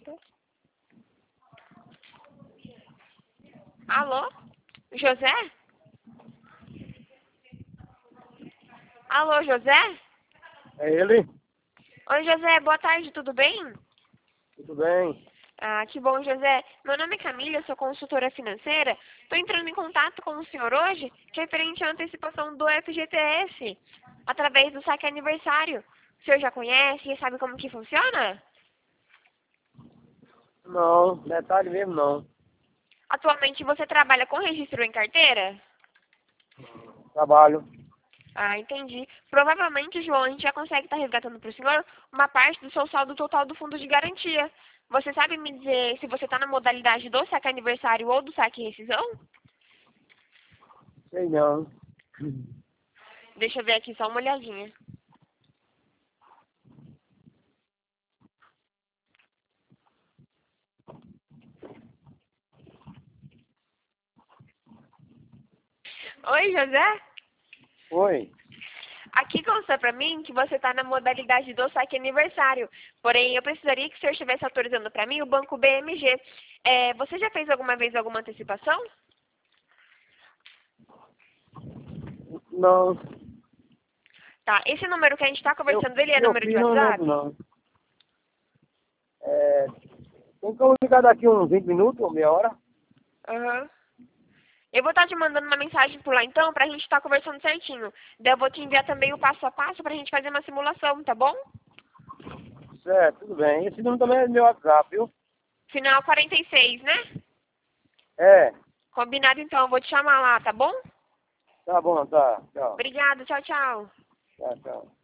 Pronto. Alô? José? Alô, José? É ele? Oi, José, boa tarde, tudo bem? Tudo bem? Ah, que bom, José. Meu nome é Camila, eu sou consultora financeira. Estou entrando em contato com o senhor hoje, referente à antecipação do FGTS, através do saque aniversário. O senhor já conhece e sabe como que funciona? Não, detalhe mesmo não. Atualmente você trabalha com registro em carteira? Trabalho. Ah, entendi. Provavelmente, João, a gente já consegue estar resgatando para o senhor uma parte do seu saldo total do fundo de garantia. Você sabe me dizer se você está na modalidade do saque aniversário ou do saque rescisão? Sei não. Deixa eu ver aqui só uma olhadinha. Oi, José? Oi. Aqui consta para mim que você está na modalidade do saque aniversário. Porém, eu precisaria que o senhor estivesse autorizando para mim o banco BMG. Você já fez alguma vez alguma antecipação? Não. Tá. Esse número que a gente está Eu, conversando, ele é eu número de fiz, não lembro WhatsApp? não. É, tem como ligar daqui uns 20 minutos ou meia hora? Aham. Eu vou estar te mandando uma mensagem por lá então, pra gente estar conversando certinho. Daí eu vou te enviar também o passo a passo pra gente fazer uma simulação, tá bom? Certo, tudo bem. Esse número também é meu WhatsApp, viu? Final 46, né? É. Combinado então, eu vou te chamar lá, tá bom? Tá bom, tá. Tchau. Obrigada, tchau, tchau. Tchau, tchau.